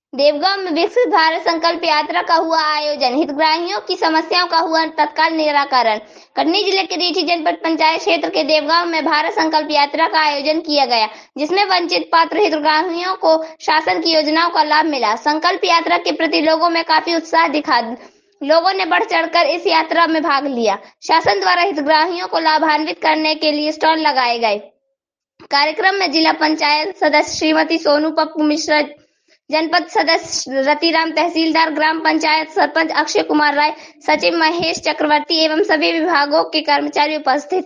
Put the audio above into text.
देवगांव में विकसित भारत संकल्प यात्रा का हुआ आयोजन, हितग्राहियों की समस्याओं का हुआ तत्काल निराकरण। कटनी जिले के रीठी जनपद पंचायत क्षेत्र के देवगांव में भारत संकल्प यात्रा का आयोजन किया गया, जिसमें वंचित पात्र हितग्राहियों को शासन की योजनाओं का लाभ मिला। संकल्प यात्रा के प्रति लोगों में काफी उत्साह दिखा। लोगों ने बढ़ चढ़कर इस यात्रा में भाग लिया। शासन द्वारा हितग्राहियों को लाभान्वित करने के लिए स्टॉल लगाए गए। कार्यक्रम में जिला पंचायत सदस्य श्रीमती सोनू पप्पू मिश्रा, जनपद सदस्य रतिराम, तहसीलदार ग्राम पंचायत, सरपंच अक्षय कुमार राय, सचिव महेश चक्रवर्ती एवं सभी विभागों के कर्मचारी उपस्थित